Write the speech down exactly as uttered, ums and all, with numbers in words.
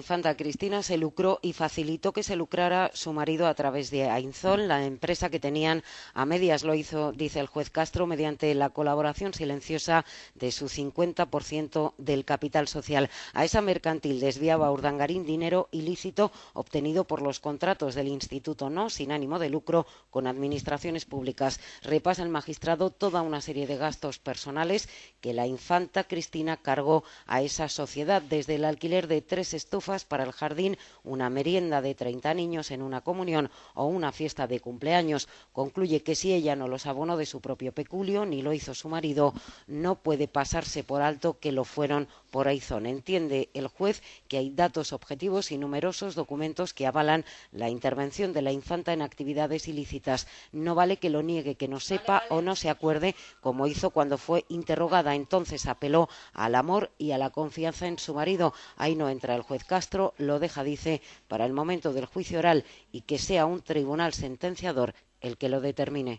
infanta Cristina se lucró y facilitó que se lucrara su marido a través de Ainzón, la empresa que tenían a medias. Lo hizo, dice el juez Castro, mediante la colaboración silenciosa de su cincuenta por ciento del capital social. A esa mercantil desviaba Urdangarín dinero ilícito obtenido por los contratos del Instituto No, sin ánimo de lucro, con administraciones públicas. Repasa el magistrado toda una serie de gastos personales que la infanta Cristina cargó a esa sociedad, desde el alquiler de tres estufas para el jardín, una merienda de treinta niños en una comunión o una fiesta de cumpleaños. Concluye que si ella no los abonó de su propio peculio, ni lo hizo su marido, no puede pasarse por alto que lo fueron por Ainzón. Entiende el juez que hay datos objetivos y numerosos documentos que avalan la intervención de la infanta en actividades ilícitas. No vale que lo niegue, que no sepa o no se acuerde, como hizo cuando fue interrogada. Entonces apeló al amor y a la confianza en su marido. Ahí no entra el juez Castro, lo deja, dice, para el momento del juicio oral y que sea un tribunal sentenciador el que lo determine.